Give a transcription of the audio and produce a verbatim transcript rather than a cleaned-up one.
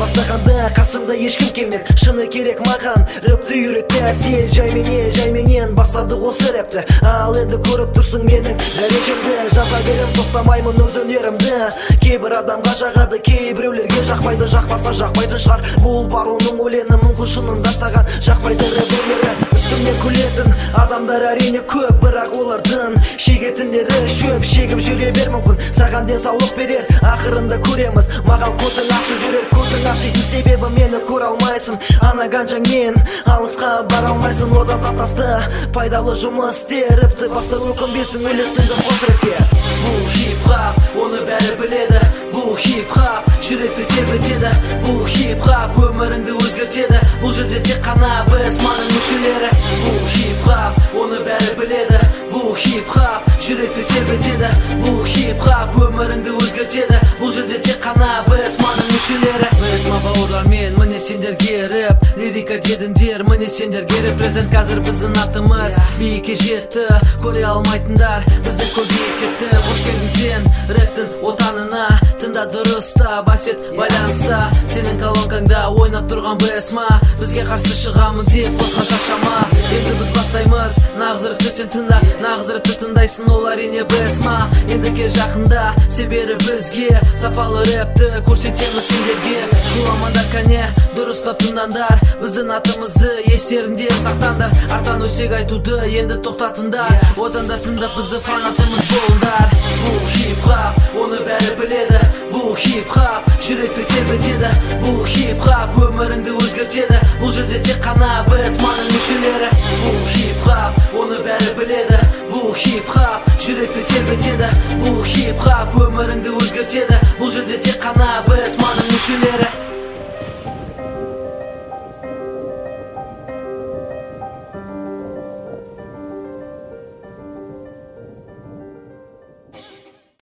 бастағанда қасымда ешкім келмеді. Шыны керек маған рэпті үйретті. Сен жай менен жай менен бастады осы рэпті. Ал енді көріп тұрсың менің дәрежемді. Жаза берем тоқтамаймын өз өнерімді. Кейбір адамға жағады, кейбіреулерге жақпайды. Жақпаса жақпайды шығар, бұл бар оның өлені. Мүмкін шынында саған жақпайды рэп өнері. Үстімнен күлетін адамдар әрине көп, бірақ олардың шегетіндері шөп. Шегіп жүре бер, мүмкін саған денсаулық берер. Ақырында көреміз, маған көтің ашып жүрер. Көтің ашитын себебі мені көре алмайсың. Ана ганжаңмен алысқа бара алмайсың. Одан да тасты пайдалы жұмыс істе. Рэпті баста өкінбесің, өлесіңді қос рэпке. Бұл хип-хап, оны бәрі біледі. Бұл хип-хап, жүректі тербетеді. Бұл хип-хап, өміріңді өзгертеді. Бұл жерде тек қана біз маның мүшелері. Бұл хип-хап, оны бәрі біледі. Бұл хип-хап, жүректі тербетеді. Бұл хип-хап, өміріңді өзгертеді. Бұл жерде тек қана біз маның мүшелері. Біз ма бауырлармен, міне сендерге рэп лирика дедіңдер, міне сендерге репрезент. Қазір біздің атымыз биікке жетті. Көре алмайтындар бізді көбейіп кетті. Қош келдің сен рэптің отанына. Тыңда дұрыста, басет байланыста. Сенің колонкаңда ойнап тұрған біз ма? Бізге қарсы шығамын деп босқа шақшама. Енді біз бастаймыз, нағыз рэпті сен тыңда. Нағыз рэпті тыңдайсың, ол әрине біз ма? Енді кел жақында, себері бізге сапалы рэпті көрсетеміз сендерге. Шуламандар кәне, дұрыстап тыңдандар. Біздің атымызды естерінде сақтандар. Артан өсек айтуды енді тоқтатындар. Одан да тыңдап бізді фанатымыз болыңдар. Бұл хип-хап, оны бәрі біледі. Бұл хип-хап, жүректі тербетеді. Бұл хип-хап, өміріңді өзгертеді. Бұл жерде тек қана біз маның мүшелері. Бұл хип-хап, оны бәрі біледі. Бұл хип-хап, жүректі тербетеді. Бұл хип-хап, өміріңді өзгертеді. Бұл жерде тек қана біз маның мүшелері.